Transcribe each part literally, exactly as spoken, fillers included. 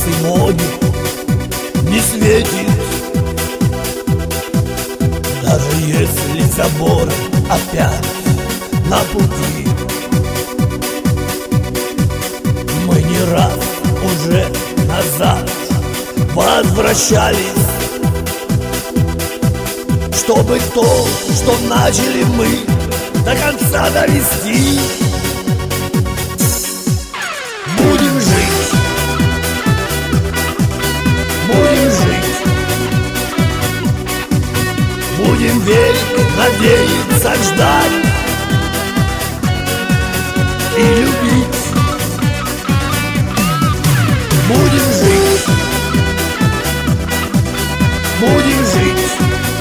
Симоне не светит. Даже если заборы опять на пути, мы не раз уже назад возвращались, чтобы то, что начали мы, до конца довести. Будем жить, будем жить, будем верить, надеяться, ждать и любить. Будем жить, будем жить,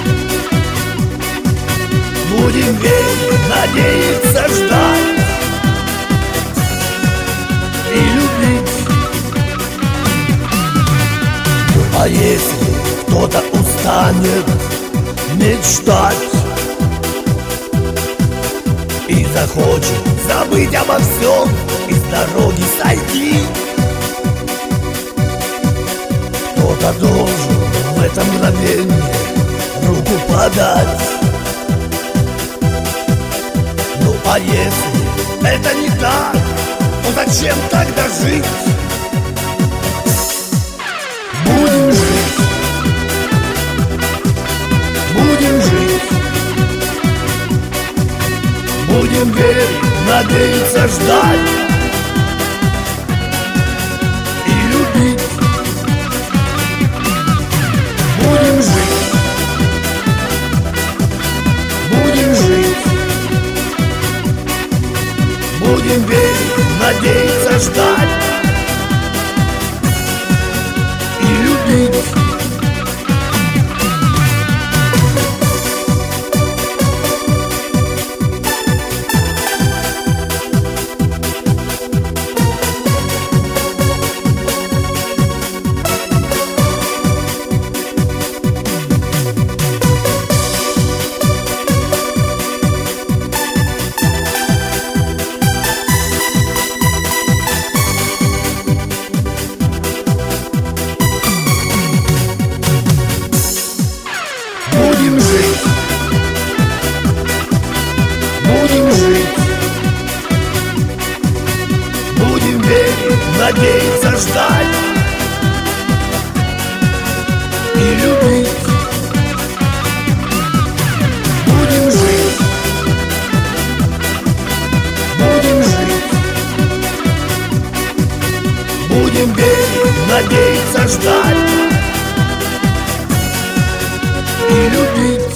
будем верить, надеяться, ждать и любить. А если кто-то устанет мечтать и захочет забыть обо всем и с дороги сойти, кто-то должен в это мгновение руку подать. Ну а если это не так, то зачем тогда жить? Будем жить, будем жить, будем верить, надеяться, ждать и любить. Будем жить, будем жить, будем верить, надеяться, ждать и любить. Будем жить, будем жить, будем верить, надеяться, ждать и любить. Будем жить, будем жить, будем верить, надеяться, ждать и любить.